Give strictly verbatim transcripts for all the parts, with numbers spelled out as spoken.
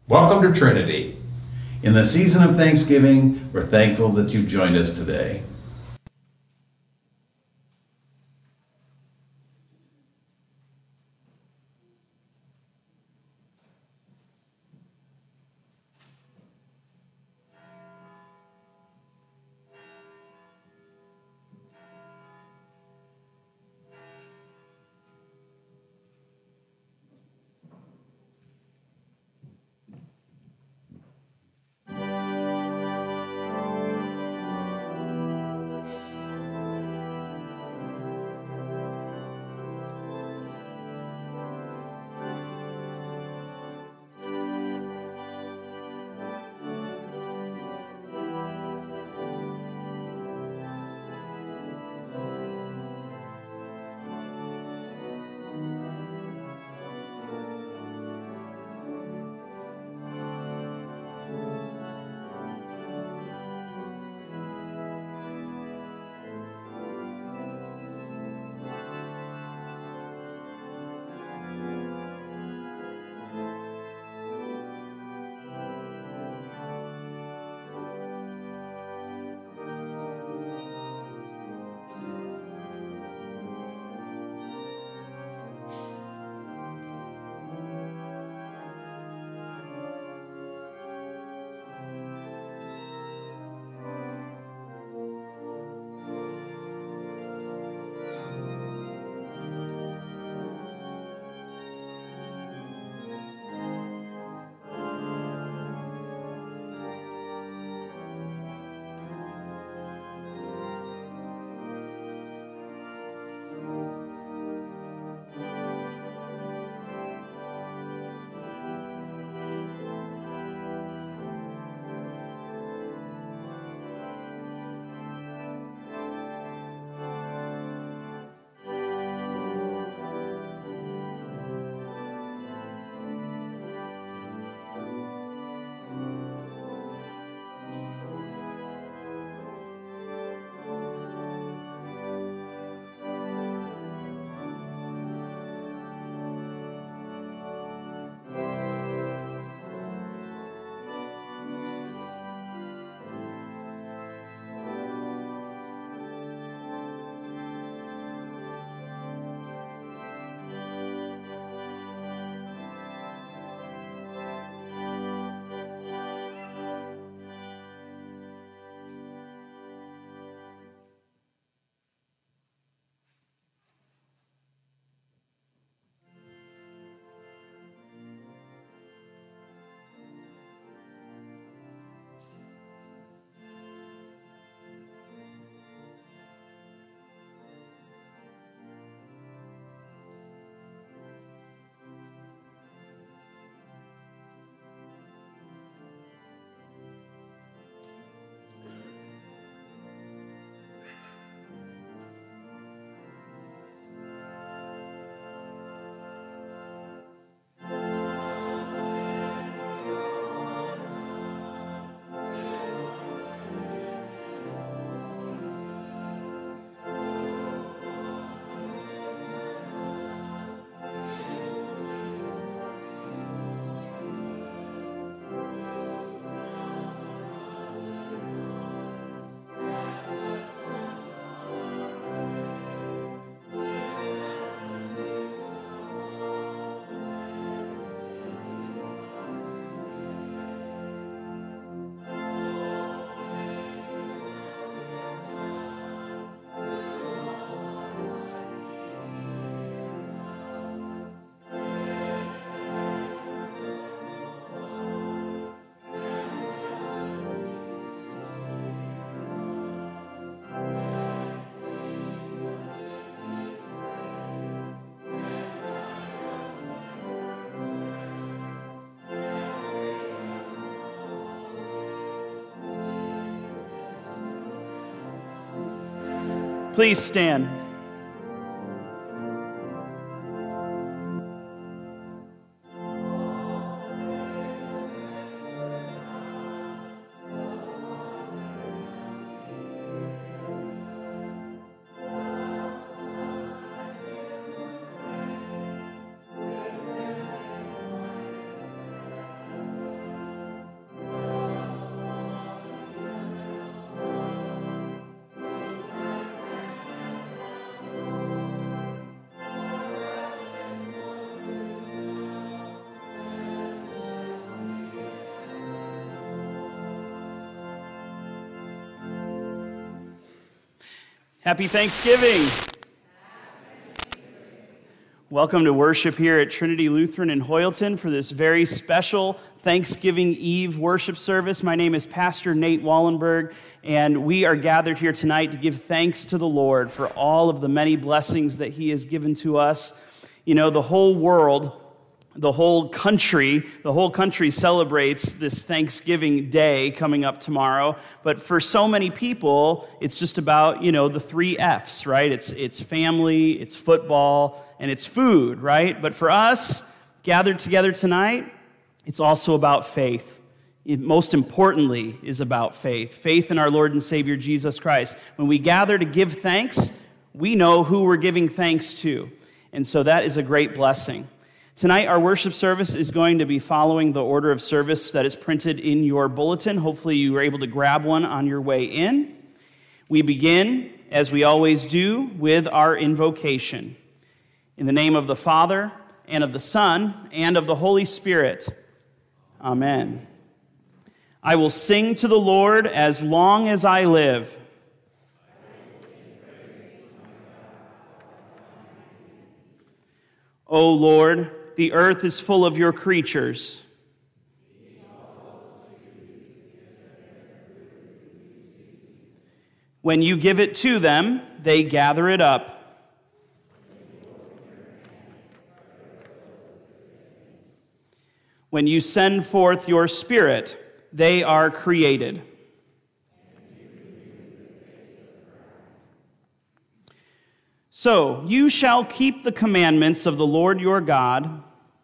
Welcome to Trinity. In the season of Thanksgiving, we're thankful that you've joined us today. Please stand. Happy Thanksgiving. Welcome to worship here at Trinity Lutheran in Hoyleton for this very special Thanksgiving Eve worship service. My name is Pastor Nate Wallenberg, and we are gathered here tonight to give thanks to the Lord for all of the many blessings that He has given to us. You know, the whole world, the whole country, the whole country celebrates this Thanksgiving Day coming up tomorrow. But for so many people, it's just about, you know, the three F's, right? It's it's family, it's football, and it's food, right? But for us, gathered together tonight, it's also about faith. It most importantly is about faith. Faith in our Lord and Savior Jesus Christ. When we gather to give thanks, we know who we're giving thanks to. And so that is a great blessing. Tonight, our worship service is going to be following the order of service that is printed in your bulletin. Hopefully, you were able to grab one on your way in. We begin, as we always do, with our invocation. In the name of the Father, and of the Son, and of the Holy Spirit. Amen. I will sing to the Lord as long as I live. O Lord, the earth is full of your creatures. When you give it to them, they gather it up. When you send forth your Spirit, they are created. So you shall keep the commandments of the Lord your God.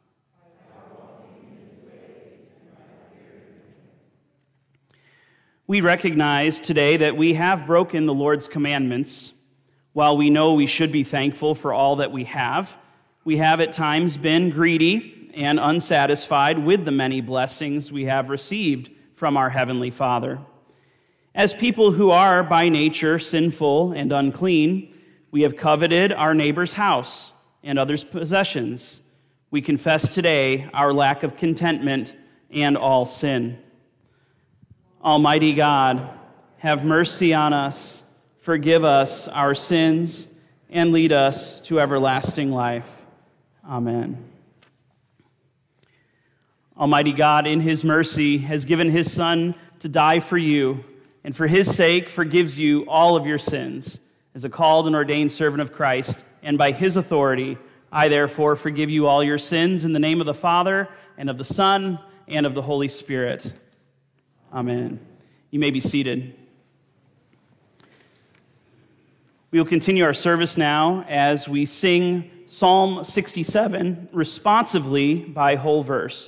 We recognize today that we have broken the Lord's commandments. While we know we should be thankful for all that we have, we have at times been greedy and unsatisfied with the many blessings we have received from our Heavenly Father. As people who are by nature sinful and unclean, we have coveted our neighbor's house and others' possessions. We confess today our lack of contentment and all sin. Almighty God, have mercy on us, forgive us our sins, and lead us to everlasting life. Amen. Almighty God, in His mercy, has given His Son to die for you, and for His sake forgives you all of your sins. As a called and ordained servant of Christ, and by His authority, I therefore forgive you all your sins in the name of the Father, and of the Son, and of the Holy Spirit. Amen. You may be seated. We will continue our service now as we sing Psalm sixty-seven responsively by whole verse.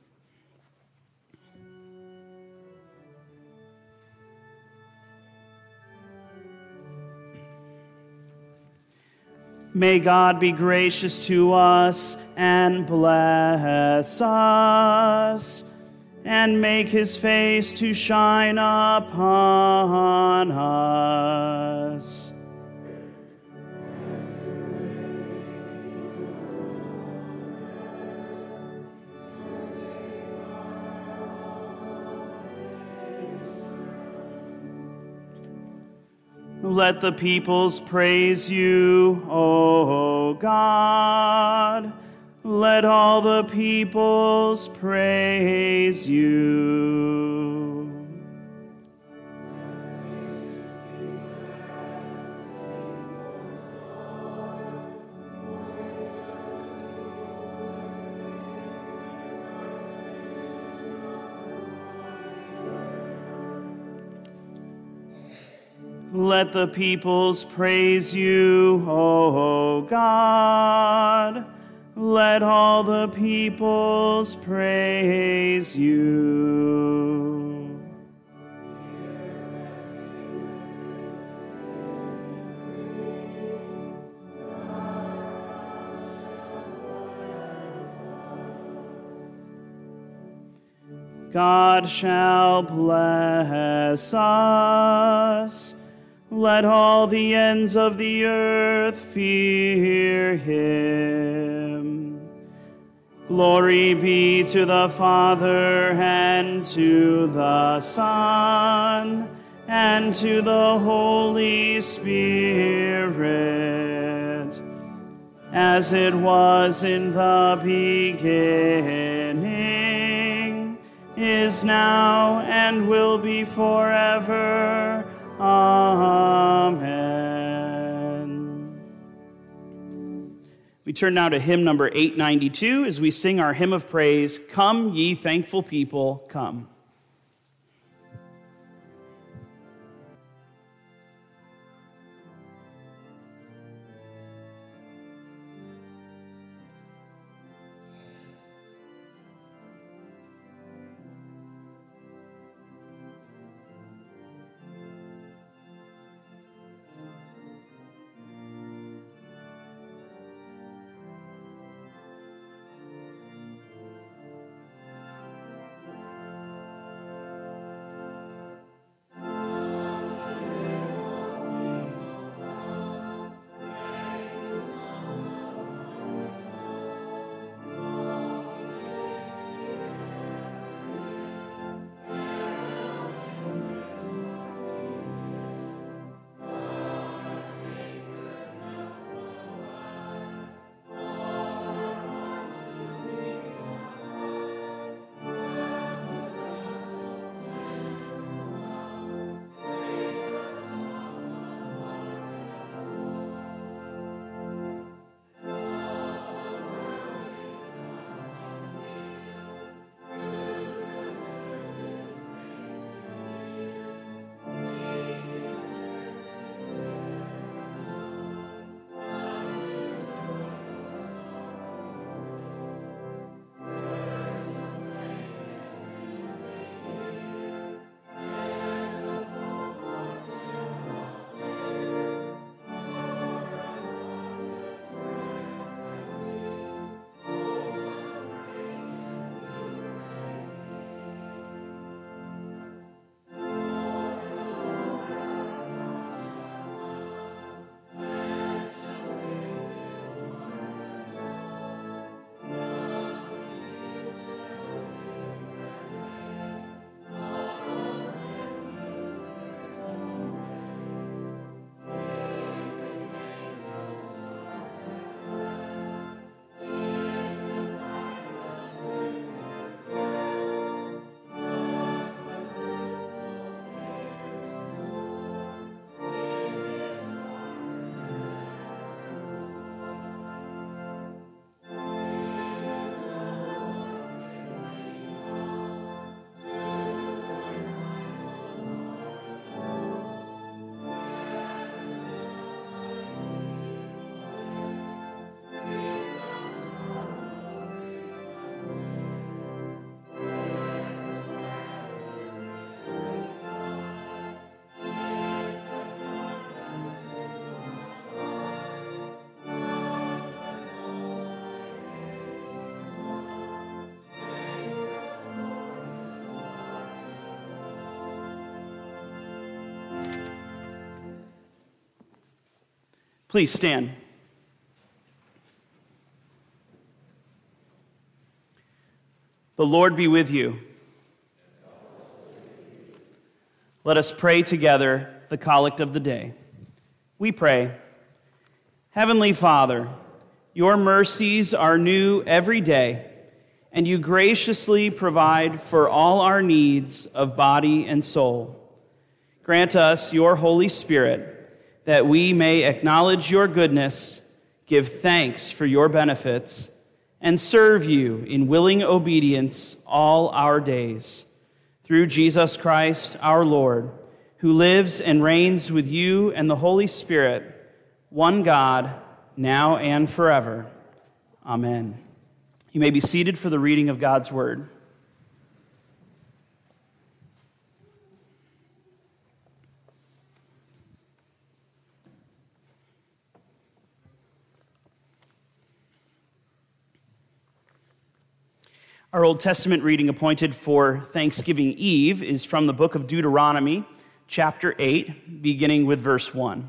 May God be gracious to us and bless us, and make His face to shine upon us. Let the peoples praise you, O God. Let all the peoples praise you. Let the peoples praise you, O God. Let all the peoples praise you. God shall bless us. Let all the ends of the earth fear Him. Glory be to the Father, and to the Son, and and to the Holy Spirit, as it was in the beginning, is now, and will be forever. Amen. We turn now to hymn number eight ninety-two as we sing our hymn of praise, Come Ye Thankful People, Come. Please stand. The Lord be with you. Let us pray together the collect of the day. We pray, Heavenly Father, your mercies are new every day, and you graciously provide for all our needs of body and soul. Grant us your Holy Spirit, that we may acknowledge your goodness, give thanks for your benefits, and serve you in willing obedience all our days. Through Jesus Christ our Lord, who lives and reigns with you and the Holy Spirit, one God, now and forever. Amen. You may be seated for the reading of God's word. Our Old Testament reading appointed for Thanksgiving Eve is from the book of Deuteronomy, chapter eight, beginning with verse one.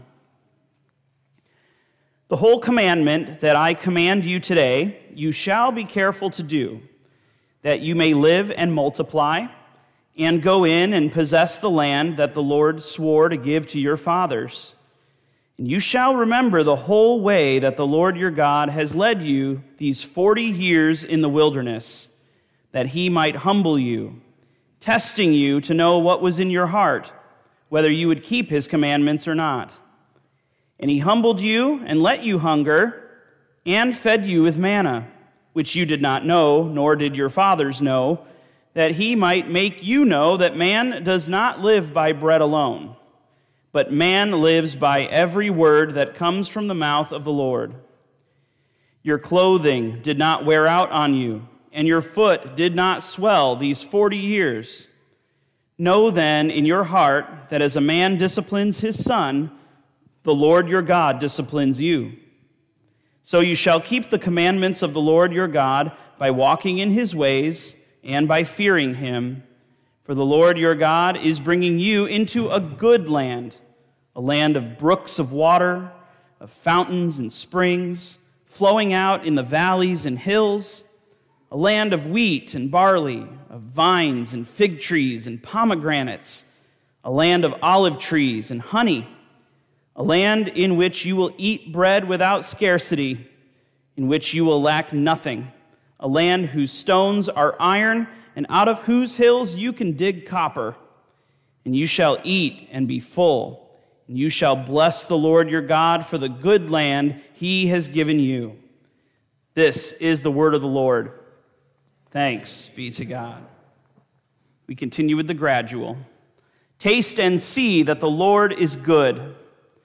The whole commandment that I command you today, you shall be careful to do, that you may live and multiply, and go in and possess the land that the Lord swore to give to your fathers. And you shall remember the whole way that the Lord your God has led you these forty years in the wilderness, that he might humble you, testing you to know what was in your heart, whether you would keep his commandments or not. And he humbled you and let you hunger, and fed you with manna, which you did not know, nor did your fathers know, that he might make you know that man does not live by bread alone, but man lives by every word that comes from the mouth of the Lord. Your clothing did not wear out on you, and your foot did not swell these forty years. Know then in your heart that as a man disciplines his son, the Lord your God disciplines you. So you shall keep the commandments of the Lord your God by walking in his ways and by fearing him. For the Lord your God is bringing you into a good land, a land of brooks of water, of fountains and springs, flowing out in the valleys and hills, a land of wheat and barley, of vines and fig trees and pomegranates, a land of olive trees and honey, a land in which you will eat bread without scarcity, in which you will lack nothing, a land whose stones are iron, and out of whose hills you can dig copper. And you shall eat and be full, and you shall bless the Lord your God for the good land he has given you. This is the word of the Lord. Thanks be to God. We continue with the gradual. Taste and see that the Lord is good.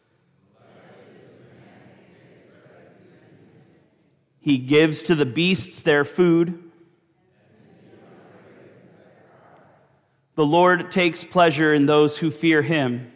He gives to the beasts their food. The Lord takes pleasure in those who fear him.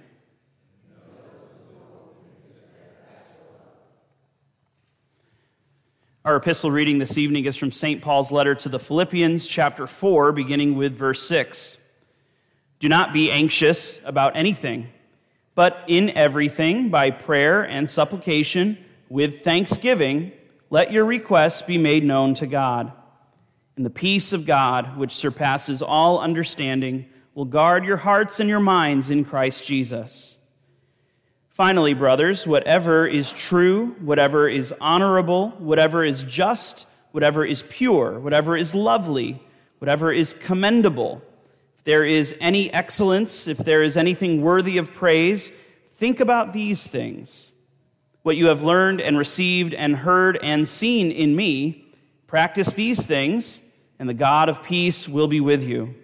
Our epistle reading this evening is from Saint Paul's letter to the Philippians, chapter four, beginning with verse six. Do not be anxious about anything, but in everything, by prayer and supplication, with thanksgiving, let your requests be made known to God. And the peace of God, which surpasses all understanding, will guard your hearts and your minds in Christ Jesus. Finally, brothers, whatever is true, whatever is honorable, whatever is just, whatever is pure, whatever is lovely, whatever is commendable, if there is any excellence, if there is anything worthy of praise, think about these things. What you have learned and received and heard and seen in me, practice these things, and the God of peace will be with you.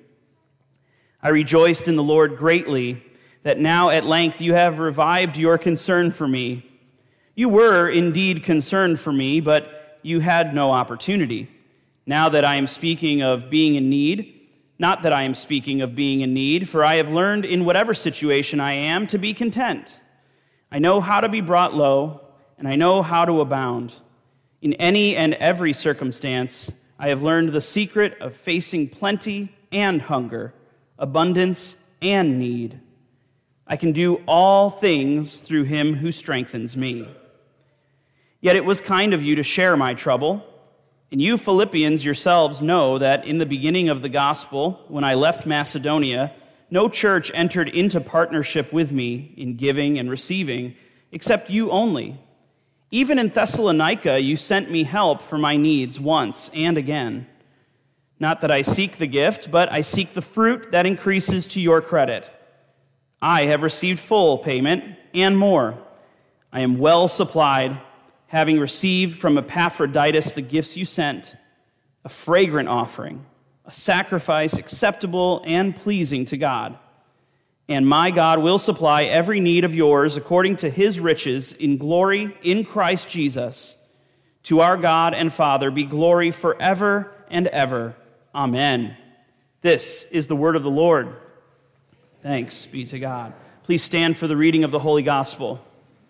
I rejoiced in the Lord greatly that now at length you have revived your concern for me. You were indeed concerned for me, but you had no opportunity. Now that I am speaking of being in need, not that I am speaking of being in need, for I have learned in whatever situation I am to be content. I know how to be brought low, and I know how to abound. In any and every circumstance, I have learned the secret of facing plenty and hunger, abundance and need. I can do all things through him who strengthens me. Yet it was kind of you to share my trouble, and you Philippians yourselves know that in the beginning of the gospel, when I left Macedonia, no church entered into partnership with me in giving and receiving, except you only. Even in Thessalonica, you sent me help for my needs once and again. Not that I seek the gift, but I seek the fruit that increases to your credit. I have received full payment and more. I am well supplied, having received from Epaphroditus the gifts you sent, a fragrant offering, a sacrifice acceptable and pleasing to God. And my God will supply every need of yours according to his riches in glory in Christ Jesus. To our God and Father be glory forever and ever. Amen. This is the word of the Lord. Thanks be to God. Please stand for the reading of the Holy Gospel.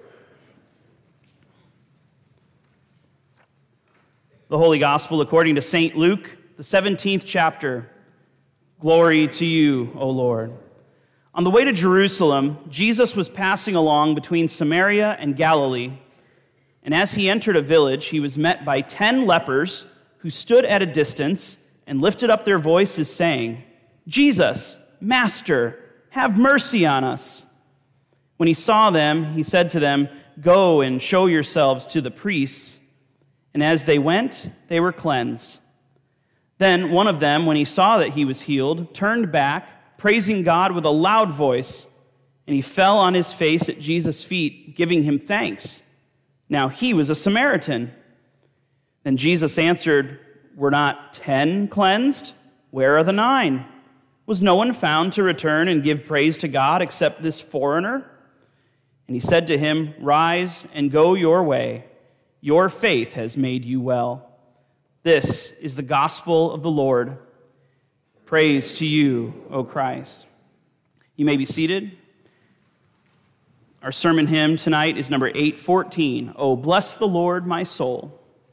The Holy Gospel according to Saint Luke, the seventeenth chapter. Glory to you, O Lord. On the way to Jerusalem, Jesus was passing along between Samaria and Galilee. And as he entered a village, he was met by ten lepers who stood at a distance and lifted up their voices, saying, Jesus, "Master, have mercy on us." When he saw them, he said to them, "Go and show yourselves to the priests." And as they went, they were cleansed. Then one of them, when he saw that he was healed, turned back, praising God with a loud voice, and he fell on his face at Jesus' feet, giving him thanks. Now he was a Samaritan. Then Jesus answered, "Were not ten cleansed? Where are the nine? Was no one found to return and give praise to God except this foreigner?" And he said to him, "Rise and go your way. Your faith has made you well." This is the gospel of the Lord. Praise to you, O Christ. You may be seated. Our sermon hymn tonight is number eight fourteen. "Oh, bless the Lord, my soul."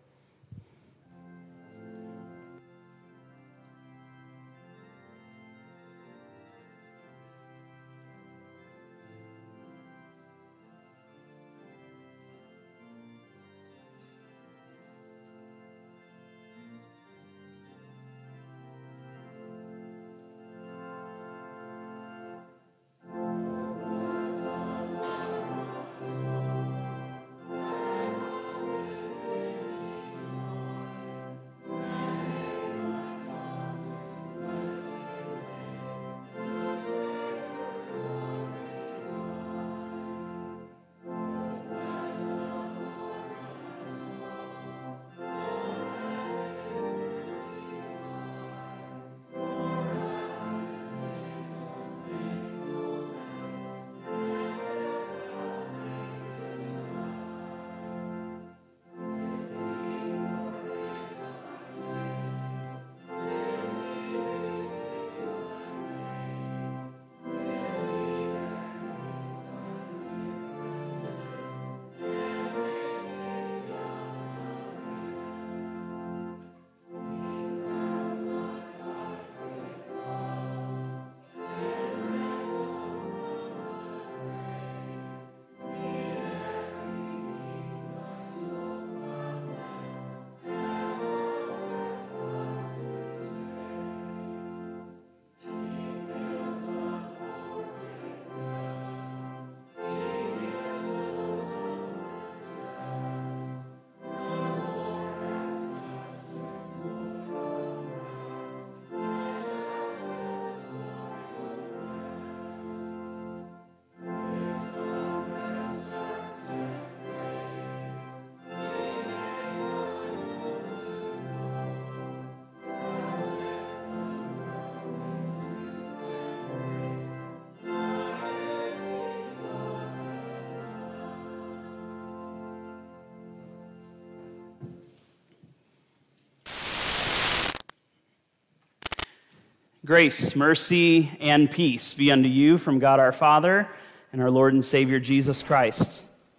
Grace, mercy, and peace be unto you from God our Father and our Lord and Savior Jesus Christ.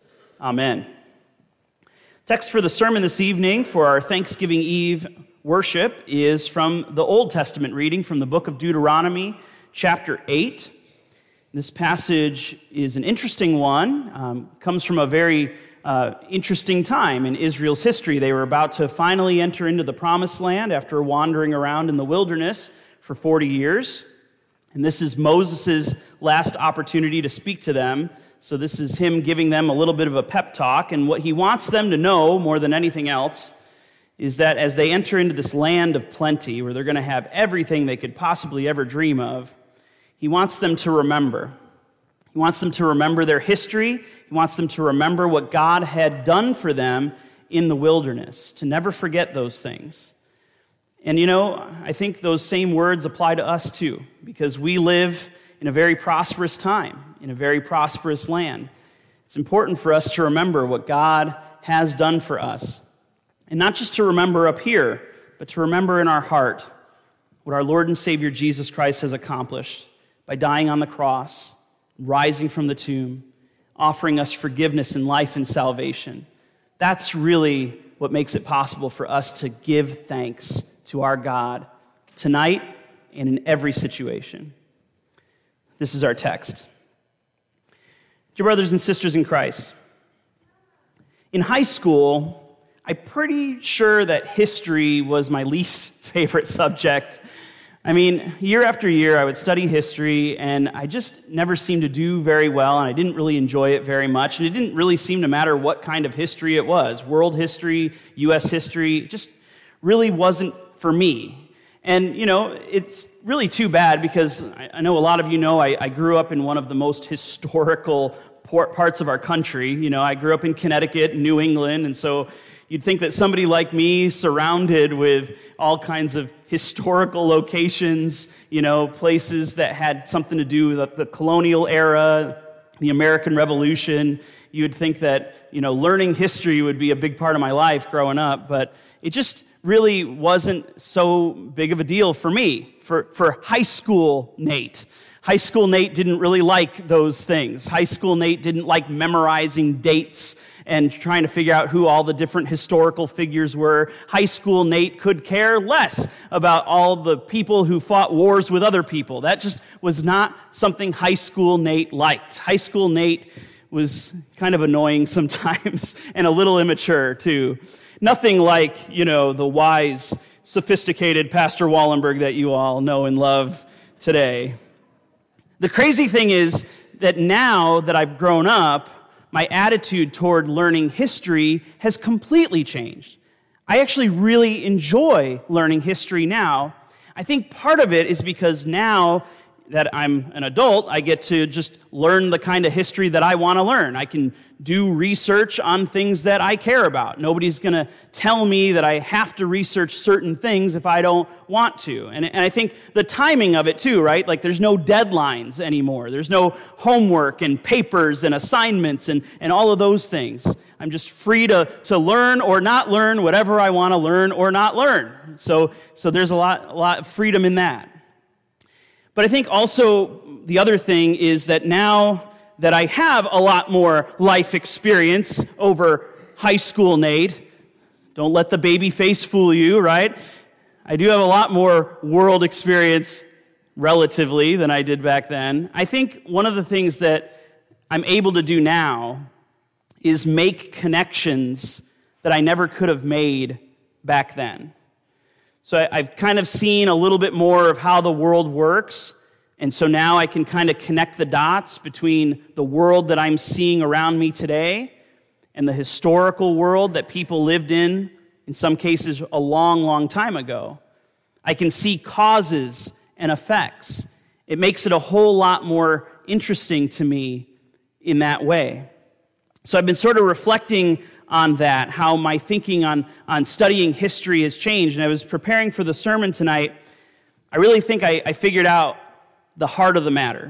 Amen. Text for the sermon this evening for our Thanksgiving Eve worship is from the Old Testament reading from the book of Deuteronomy, chapter eight. This passage is an interesting one, um, comes from a very uh, interesting time in Israel's history. They were about to finally enter into the Promised Land after wandering around in the wilderness for forty years. And this is Moses' last opportunity to speak to them. So this is him giving them a little bit of a pep talk. And what he wants them to know more than anything else is that as they enter into this land of plenty, where they're going to have everything they could possibly ever dream of, he wants them to remember. He wants them to remember their history. He wants them to remember what God had done for them in the wilderness, to never forget those things. And you know, I think those same words apply to us too, because we live in a very prosperous time, in a very prosperous land. It's important for us to remember what God has done for us. And not just to remember up here, but to remember in our heart what our Lord and Savior Jesus Christ has accomplished by dying on the cross, rising from the tomb, offering us forgiveness and life and salvation. That's really what makes it possible for us to give thanks to our God tonight and in every situation. This is our text. Dear brothers and sisters in Christ, in high school, I'm pretty sure that history was my least favorite subject. I mean, year after year, I would study history, and I just never seemed to do very well, and I didn't really enjoy it very much, and it didn't really seem to matter what kind of history it was. World history, U S history, just really wasn't for me. And, you know, it's really too bad because I, I know a lot of you know I, I grew up in one of the most historical parts of our country. You know, I grew up in Connecticut, New England, and so you'd think that somebody like me, surrounded with all kinds of historical locations, you know, places that had something to do with the colonial era, the American Revolution, you would think that, you know, learning history would be a big part of my life growing up, but it just really wasn't so big of a deal for me, for, for high school Nate. High school Nate didn't really like those things. High school Nate didn't like memorizing dates and trying to figure out who all the different historical figures were. High school Nate could care less about all the people who fought wars with other people. That just was not something high school Nate liked. High school Nate was kind of annoying sometimes and a little immature too. Nothing like, you know, the wise, sophisticated Pastor Wallenberg that you all know and love today. The crazy thing is that now that I've grown up, my attitude toward learning history has completely changed. I actually really enjoy learning history now. I think part of it is because now that I'm an adult, I get to just learn the kind of history that I want to learn. I can do research on things that I care about. Nobody's going to tell me that I have to research certain things if I don't want to. And, and I think the timing of it too, right? Like there's no deadlines anymore. There's no homework and papers and assignments and, and all of those things. I'm just free to, to learn or not learn whatever I want to learn or not learn. So, so there's a lot, a lot of freedom in that. But I think also the other thing is that now that I have a lot more life experience over high school Nate, don't let the baby face fool you, right? I do have a lot more world experience relatively than I did back then. I think one of the things that I'm able to do now is make connections that I never could have made back then. So I, I've kind of seen a little bit more of how the world works, and so now I can kind of connect the dots between the world that I'm seeing around me today and the historical world that people lived in, in some cases a long, long time ago. I can see causes and effects. It makes it a whole lot more interesting to me in that way. So I've been sort of reflecting on that, how my thinking on, on studying history has changed. And I was preparing for the sermon tonight. I really think I, I figured out the heart of the matter.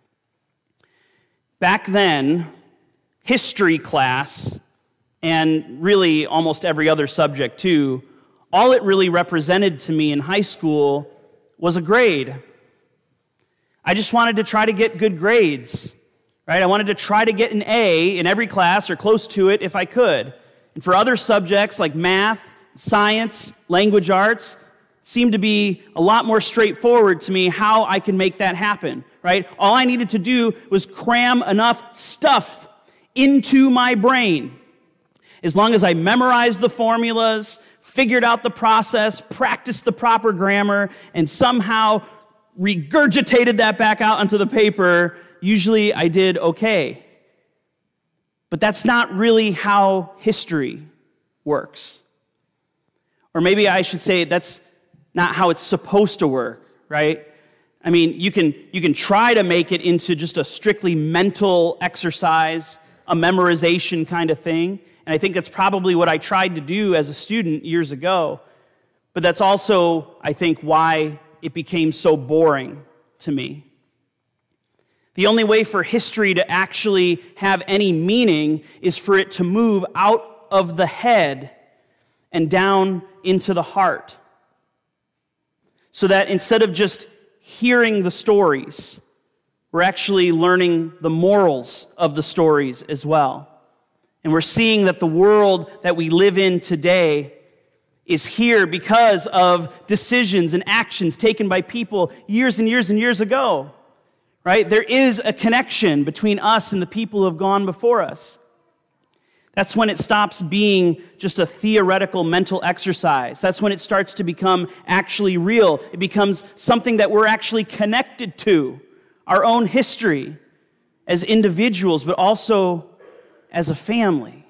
Back then, history class, and really almost every other subject too, all it really represented to me in high school was a grade. I just wanted to try to get good grades. Right? I wanted to try to get an A in every class or close to it if I could. And for other subjects like math, science, language arts, it seemed to be a lot more straightforward to me how I could make that happen. Right? All I needed to do was cram enough stuff into my brain. As long as I memorized the formulas, figured out the process, practiced the proper grammar, and somehow regurgitated that back out onto the paper, usually I did okay. But that's not really how history works. Or maybe I should say that's not how it's supposed to work, right? I mean, you can you can try to make it into just a strictly mental exercise, a memorization kind of thing. And I think that's probably what I tried to do as a student years ago. But that's also, I think, why it became so boring to me. The only way for history to actually have any meaning is for it to move out of the head and down into the heart. So that instead of just hearing the stories, we're actually learning the morals of the stories as well. And we're seeing that the world that we live in today is here because of decisions and actions taken by people years and years and years ago. Right? There is a connection between us and the people who have gone before us. That's when it stops being just a theoretical mental exercise. That's when it starts to become actually real. It becomes something that we're actually connected to, our own history as individuals, but also as a family.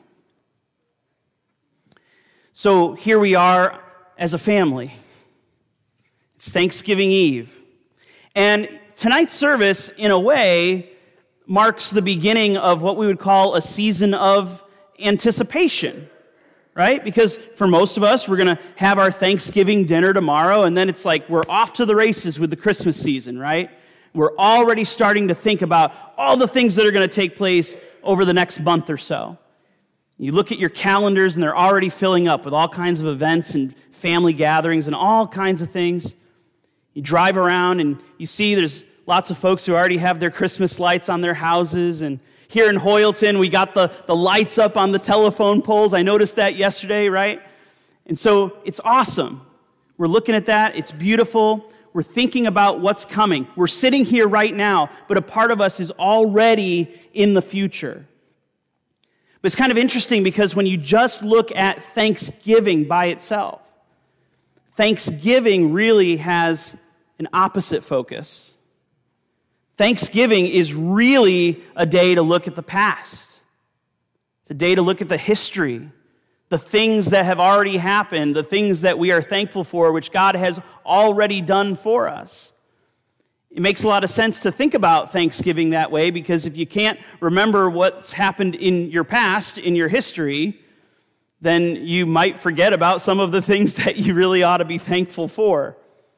So here we are as a family. It's Thanksgiving Eve. And tonight's service, in a way, marks the beginning of what we would call a season of anticipation, right? Because for most of us, we're going to have our Thanksgiving dinner tomorrow, and then it's like we're off to the races with the Christmas season, right? We're already starting to think about all the things that are going to take place over the next month or so. You look at your calendars, and they're already filling up with all kinds of events and family gatherings and all kinds of things. You drive around, and you see there's lots of folks who already have their Christmas lights on their houses, and here in Hoyleton, we got the, the lights up on the telephone poles. I noticed that yesterday, right? And so it's awesome. We're looking at that. It's beautiful. We're thinking about what's coming. We're sitting here right now, but a part of us is already in the future. But it's kind of interesting because when you just look at Thanksgiving by itself, Thanksgiving really has an opposite focus. Thanksgiving is really a day to look at the past. It's a day to look at the history, the things that have already happened, the things that we are thankful for, which God has already done for us. It makes a lot of sense to think about Thanksgiving that way, because if you can't remember what's happened in your past, in your history, then you might forget about some of the things that you really ought to be thankful for.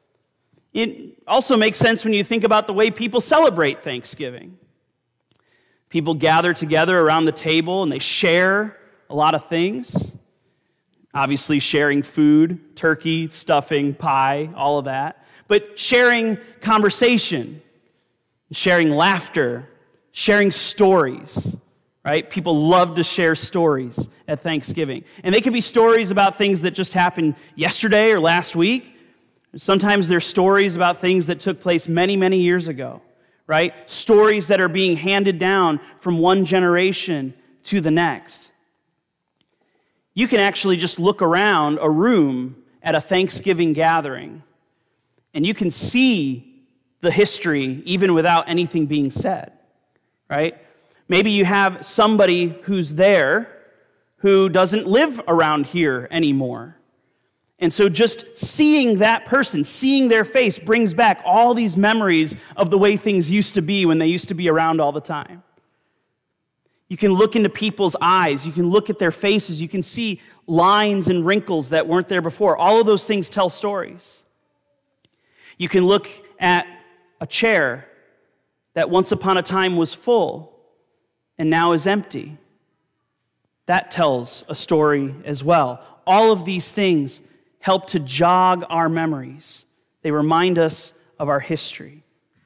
It also makes sense when you think about the way people celebrate Thanksgiving. People gather together around the table and they share a lot of things. Obviously sharing food, turkey, stuffing, pie, all of that. But sharing conversation, sharing laughter, sharing stories, right? People love to share stories at Thanksgiving. And they could be stories about things that just happened yesterday or last week. Sometimes they're stories about things that took place many, many years ago, right? Stories that are being handed down from one generation to the next. You can actually just look around a room at a Thanksgiving gathering, and you can see the history even without anything being said, right? Maybe you have somebody who's there who doesn't live around here anymore. And so just seeing that person, seeing their face, brings back all these memories of the way things used to be when they used to be around all the time. You can look into people's eyes. You can look at their faces. You can see lines and wrinkles that weren't there before. All of those things tell stories. You can look at a chair that once upon a time was full and now is empty. That tells a story as well. All of these things help to jog our memories. They remind us of our history.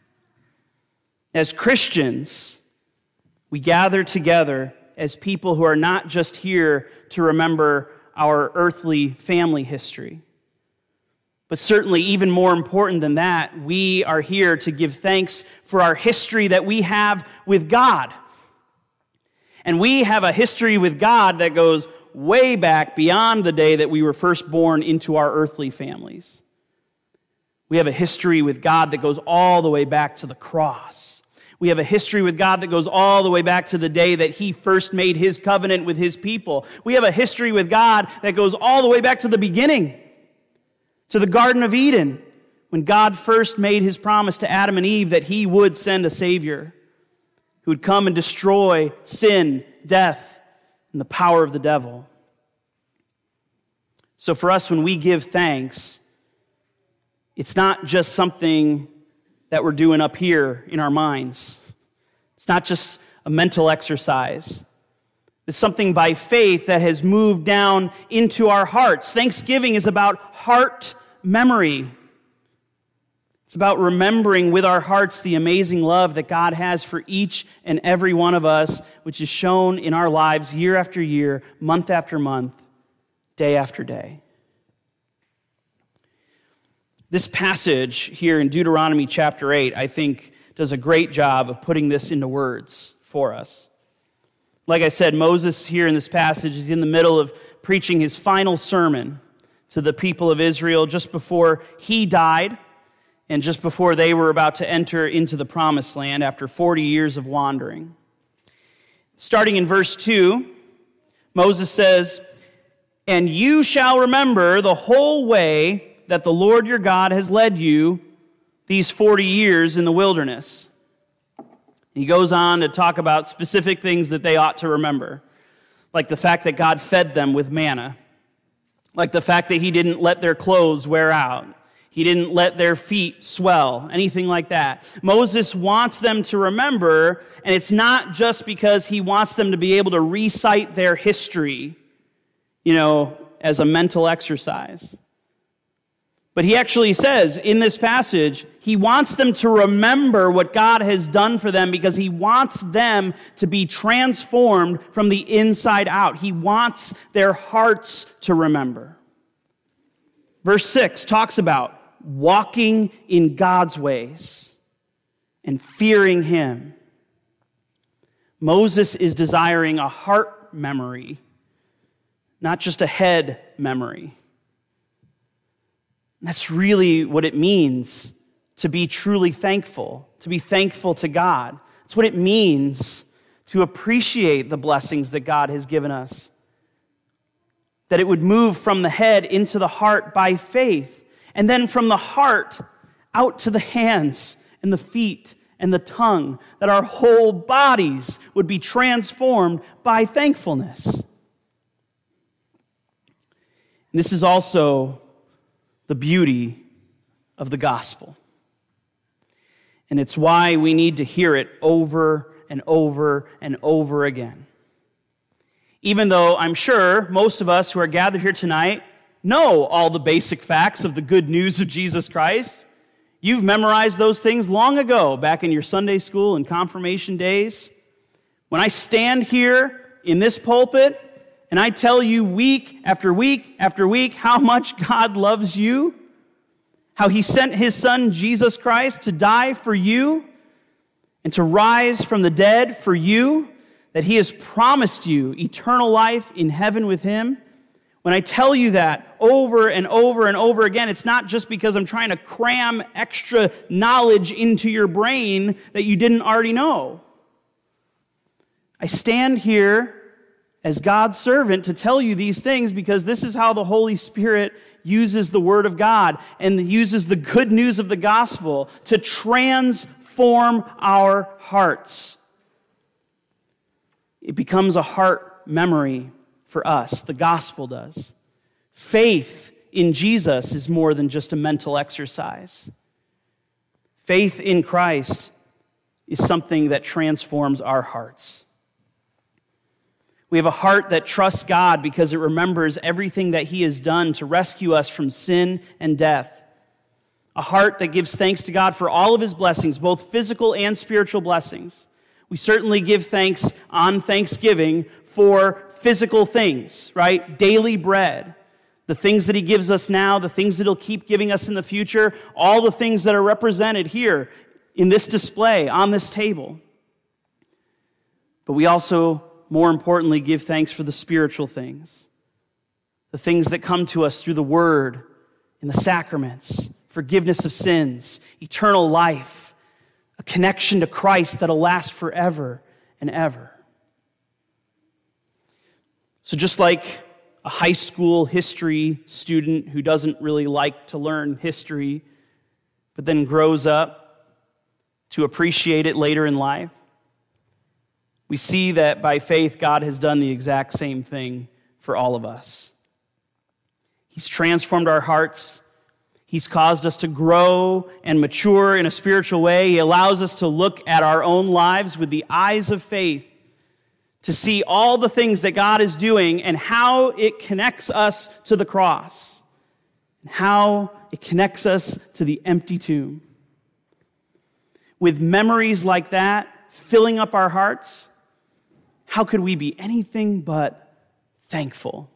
As Christians, we gather together as people who are not just here to remember our earthly family history, but certainly even more important than that, we are here to give thanks for our history that we have with God. And we have a history with God that goes way back beyond the day that we were first born into our earthly families. We have a history with God that goes all the way back to the cross. We have a history with God that goes all the way back to the day that He first made His covenant with His people. We have a history with God that goes all the way back to the beginning, to the Garden of Eden, when God first made His promise to Adam and Eve that He would send a Savior who would come and destroy sin, death, and the power of the devil. So for us, when we give thanks, it's not just something that we're doing up here in our minds. It's not just a mental exercise. It's something by faith that has moved down into our hearts. Thanksgiving is about heart memory. It's about remembering with our hearts the amazing love that God has for each and every one of us, which is shown in our lives year after year, month after month, day after day. This passage here in Deuteronomy chapter eight, I think, does a great job of putting this into words for us. Like I said, Moses here in this passage is in the middle of preaching his final sermon to the people of Israel just before he died and just before they were about to enter into the promised land after forty years of wandering. Starting in verse two, Moses says, "And you shall remember the whole way that the Lord your God has led you these forty years in the wilderness." He goes on to talk about specific things that they ought to remember, like the fact that God fed them with manna, like the fact that he didn't let their clothes wear out, he didn't let their feet swell, anything like that. Moses wants them to remember, and it's not just because he wants them to be able to recite their history, you know, as a mental exercise. But he actually says in this passage, he wants them to remember what God has done for them because he wants them to be transformed from the inside out. He wants their hearts to remember. Verse six talks about walking in God's ways and fearing him. Moses is desiring a heart memory, not just a head memory. That's really what it means to be truly thankful, to be thankful to God. That's what it means to appreciate the blessings that God has given us. That it would move from the head into the heart by faith, and then from the heart out to the hands and the feet and the tongue, that our whole bodies would be transformed by thankfulness. And this is also the beauty of the gospel. And it's why we need to hear it over and over and over again. Even though I'm sure most of us who are gathered here tonight know all the basic facts of the good news of Jesus Christ. You've memorized those things long ago, back in your Sunday school and confirmation days. When I stand here in this pulpit and I tell you week after week after week how much God loves you, how he sent his son Jesus Christ to die for you and to rise from the dead for you, that he has promised you eternal life in heaven with him. When I tell you that over and over and over again, it's not just because I'm trying to cram extra knowledge into your brain that you didn't already know. I stand here as God's servant to tell you these things because this is how the Holy Spirit uses the Word of God and uses the good news of the gospel to transform our hearts. It becomes a heart memory for us. The gospel does. Faith in Jesus is more than just a mental exercise. Faith in Christ is something that transforms our hearts. We have a heart that trusts God because it remembers everything that he has done to rescue us from sin and death. A heart that gives thanks to God for all of his blessings, both physical and spiritual blessings. We certainly give thanks on Thanksgiving for physical things, right? Daily bread. The things that he gives us now, the things that he'll keep giving us in the future, all the things that are represented here in this display, on this table. But we also, more importantly, give thanks for the spiritual things. The things that come to us through the word, in the sacraments, forgiveness of sins, eternal life, a connection to Christ that'll last forever and ever. So just like a high school history student who doesn't really like to learn history, but then grows up to appreciate it later in life, we see that by faith, God has done the exact same thing for all of us. He's transformed our hearts. He's caused us to grow and mature in a spiritual way. He allows us to look at our own lives with the eyes of faith, to see all the things that God is doing and how it connects us to the cross, and how it connects us to the empty tomb. With memories like that filling up our hearts, how could we be anything but thankful?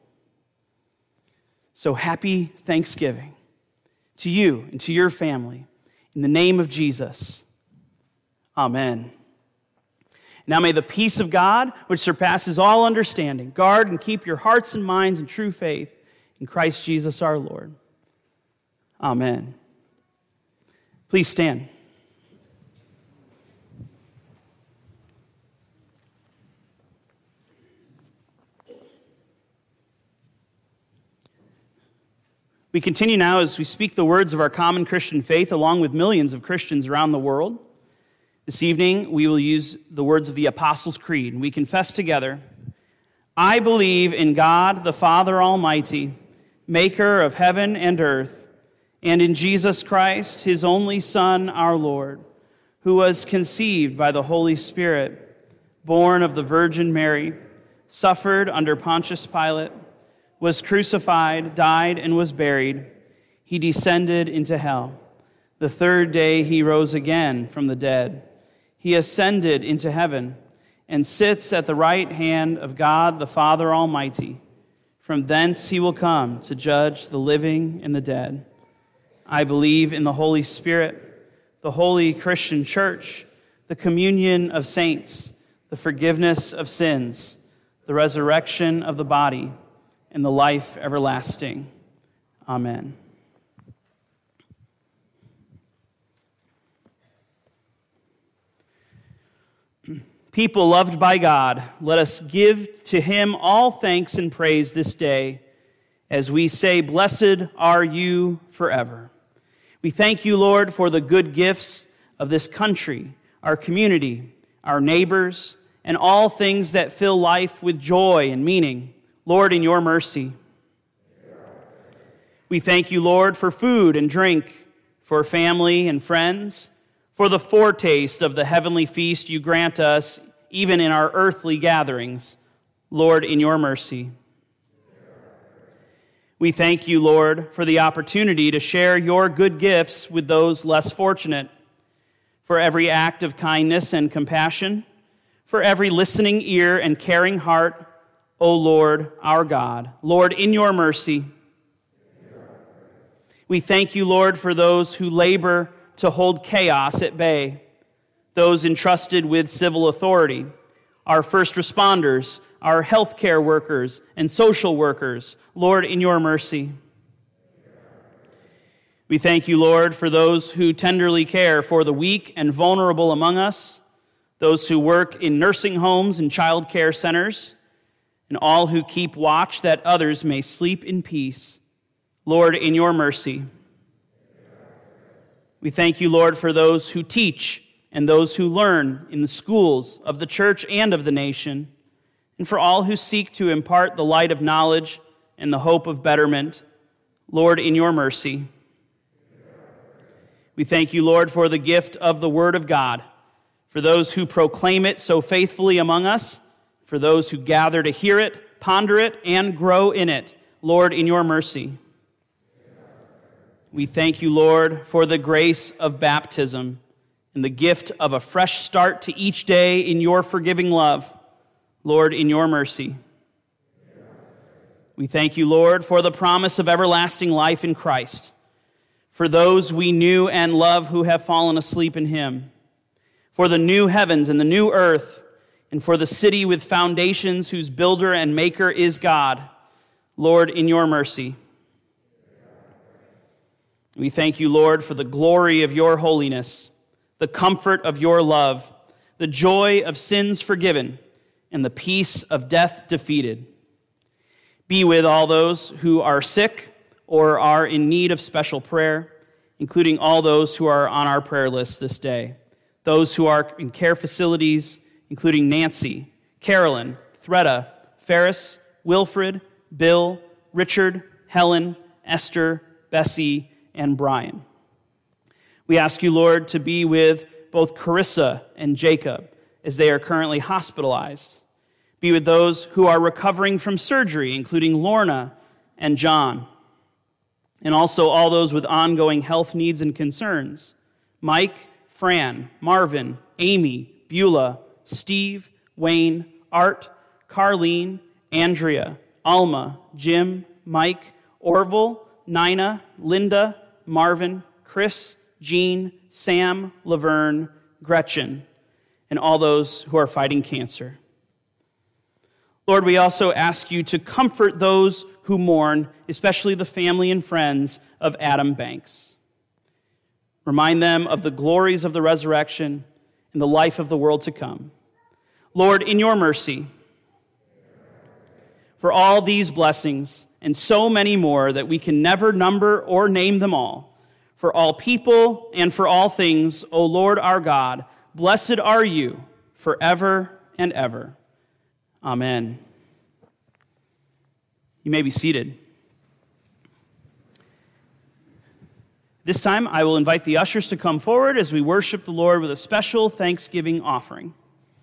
So happy Thanksgiving to you and to your family. In the name of Jesus, amen. Now may the peace of God, which surpasses all understanding, guard and keep your hearts and minds in true faith in Christ Jesus our Lord. Amen. Please stand. We continue now as we speak the words of our common Christian faith along with millions of Christians around the world. This evening, we will use the words of the Apostles' Creed. We confess together, I believe in God, the Father Almighty, maker of heaven and earth, and in Jesus Christ, his only Son, our Lord, who was conceived by the Holy Spirit, born of the Virgin Mary, suffered under Pontius Pilate, was crucified, died, and was buried. He descended into hell. The third day he rose again from the dead. He ascended into heaven and sits at the right hand of God the Father Almighty. From thence he will come to judge the living and the dead. I believe in the Holy Spirit, the holy Christian church, the communion of saints, the forgiveness of sins, the resurrection of the body, and the life everlasting. Amen. People loved by God, let us give to him all thanks and praise this day as we say, blessed are you forever. We thank you, Lord, for the good gifts of this country, our community, our neighbors, and all things that fill life with joy and meaning. Lord, in your mercy. We thank you, Lord, for food and drink, for family and friends, for the foretaste of the heavenly feast you grant us, even in our earthly gatherings. Lord, in your mercy. We thank you, Lord, for the opportunity to share your good gifts with those less fortunate, for every act of kindness and compassion, for every listening ear and caring heart, O Lord, our God. Lord, in your mercy. We thank you, Lord, for those who labor to hold chaos at bay, those entrusted with civil authority, our first responders, our healthcare workers, and social workers. Lord, in your mercy. We thank you, Lord, for those who tenderly care for the weak and vulnerable among us, those who work in nursing homes and child care centers, and all who keep watch that others may sleep in peace. Lord, in your mercy. We thank you, Lord, for those who teach and those who learn in the schools of the church and of the nation, and for all who seek to impart the light of knowledge and the hope of betterment. Lord, in your mercy. We thank you, Lord, for the gift of the Word of God, for those who proclaim it so faithfully among us, for those who gather to hear it, ponder it, and grow in it. Lord, in your mercy. We thank you, Lord, for the grace of baptism and the gift of a fresh start to each day in your forgiving love. Lord, in your mercy. We thank you, Lord, for the promise of everlasting life in Christ, for those we knew and love who have fallen asleep in him, for the new heavens and the new earth, and for the city with foundations whose builder and maker is God. Lord, in your mercy. We thank you, Lord, for the glory of your holiness, the comfort of your love, the joy of sins forgiven, and the peace of death defeated. Be with all those who are sick or are in need of special prayer, including all those who are on our prayer list this day, those who are in care facilities, including Nancy, Carolyn, Threda, Ferris, Wilfred, Bill, Richard, Helen, Esther, Bessie, and Brian. We ask you, Lord, to be with both Carissa and Jacob as they are currently hospitalized. Be with those who are recovering from surgery, including Lorna and John, and also all those with ongoing health needs and concerns. Mike, Fran, Marvin, Amy, Beulah, Steve, Wayne, Art, Carlene, Andrea, Alma, Jim, Mike, Orville, Nina, Linda, Marvin, Chris, Jean, Sam, Laverne, Gretchen, and all those who are fighting cancer. Lord, we also ask you to comfort those who mourn, especially the family and friends of Adam Banks. Remind them of the glories of the resurrection and the life of the world to come. Lord, in your mercy, for all these blessings and so many more that we can never number or name them all, for all people and for all things, O Lord our God, blessed are you forever and ever. Amen. You may be seated. This time, I will invite the ushers to come forward as we worship the Lord with a special Thanksgiving offering.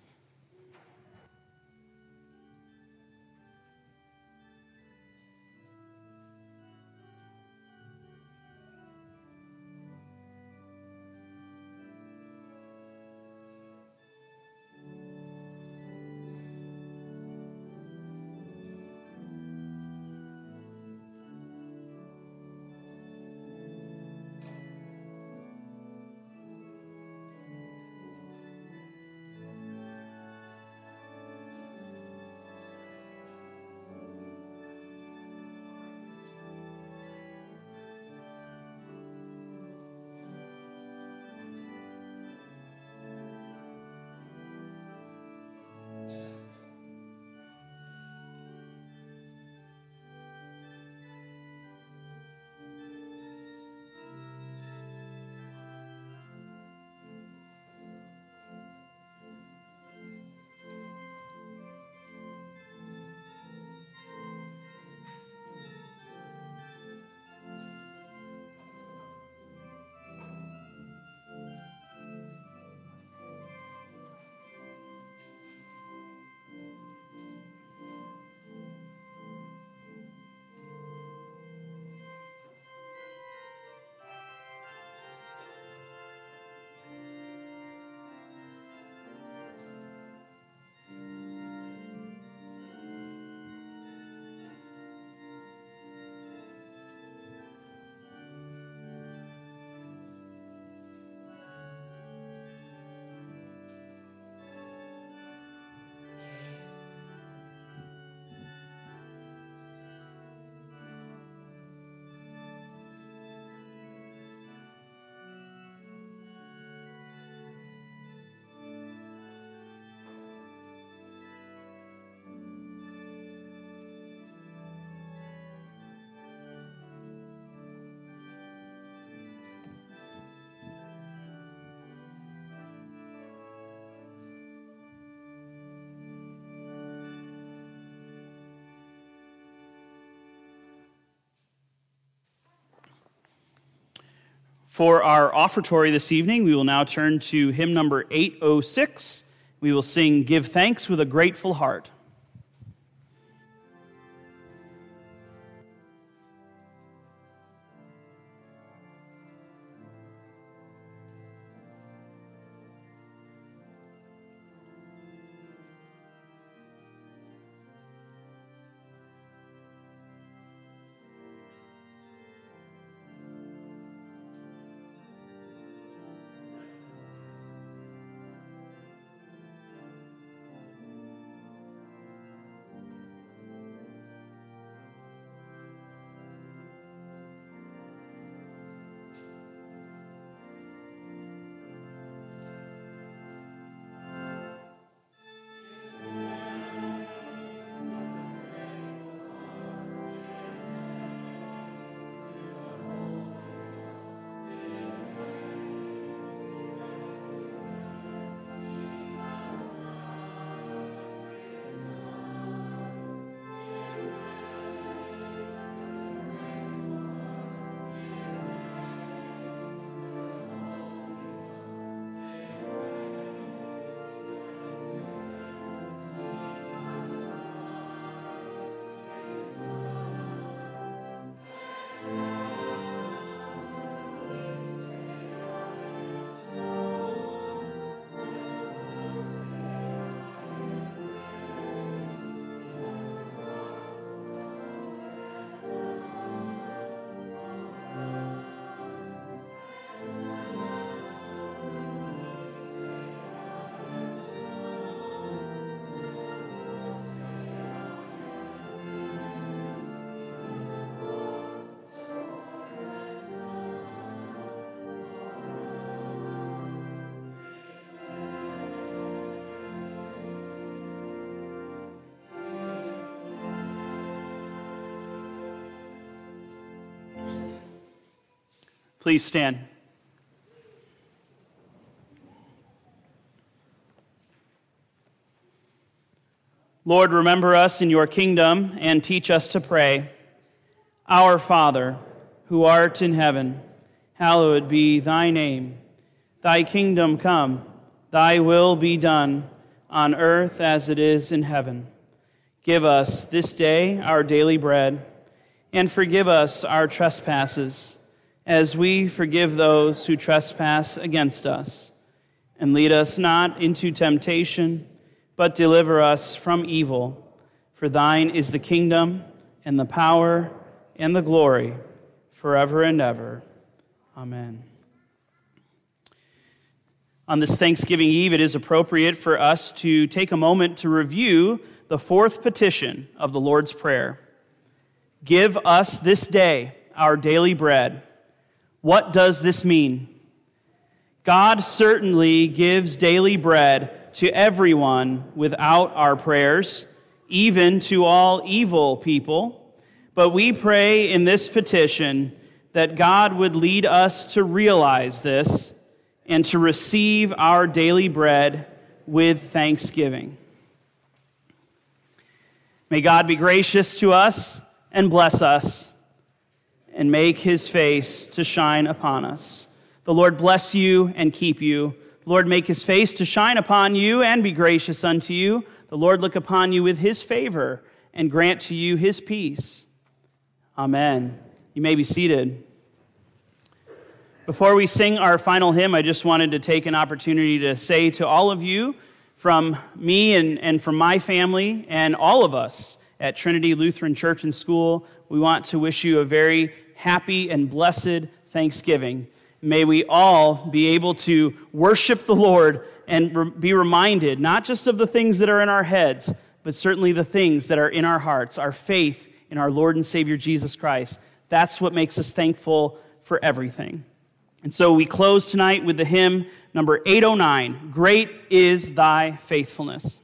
For our offertory this evening, we will now turn to hymn number eight oh six. We will sing "Give Thanks with a Grateful Heart." Please stand. Lord, remember us in your kingdom and teach us to pray. Our Father, who art in heaven, hallowed be thy name. Thy kingdom come, thy will be done, on earth as it is in heaven. Give us this day our daily bread, and forgive us our trespasses, as we forgive those who trespass against us. And lead us not into temptation, but deliver us from evil. For thine is the kingdom, and the power, and the glory, forever and ever. Amen. On this Thanksgiving Eve, it is appropriate for us to take a moment to review the fourth petition of the Lord's Prayer. Give us this day our daily bread. What does this mean? God certainly gives daily bread to everyone without our prayers, even to all evil people. But we pray in this petition that God would lead us to realize this and to receive our daily bread with thanksgiving. May God be gracious to us and bless us and make his face to shine upon us. The Lord bless you and keep you. The Lord make his face to shine upon you and be gracious unto you. The Lord look upon you with his favor and grant to you his peace. Amen. You may be seated. Before we sing our final hymn, I just wanted to take an opportunity to say to all of you, from me and, and from my family and all of us at Trinity Lutheran Church and School, we want to wish you a very happy and blessed Thanksgiving. May we all be able to worship the Lord and re- be reminded not just of the things that are in our heads, but certainly the things that are in our hearts, our faith in our Lord and Savior Jesus Christ. That's what makes us thankful for everything. And so we close tonight with the hymn number eight oh nine, Great is Thy Faithfulness.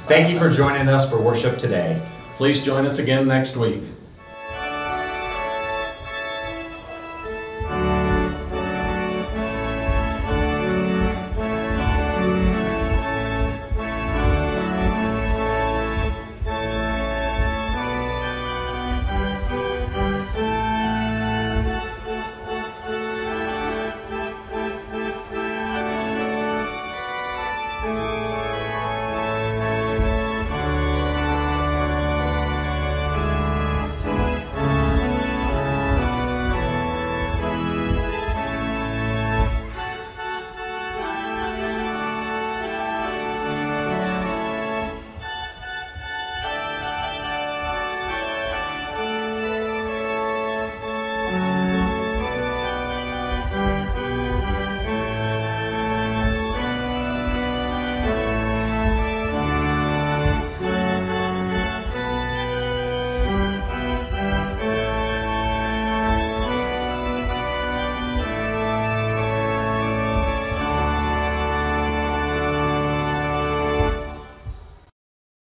Thank you for joining us for worship today. Please join us again next week.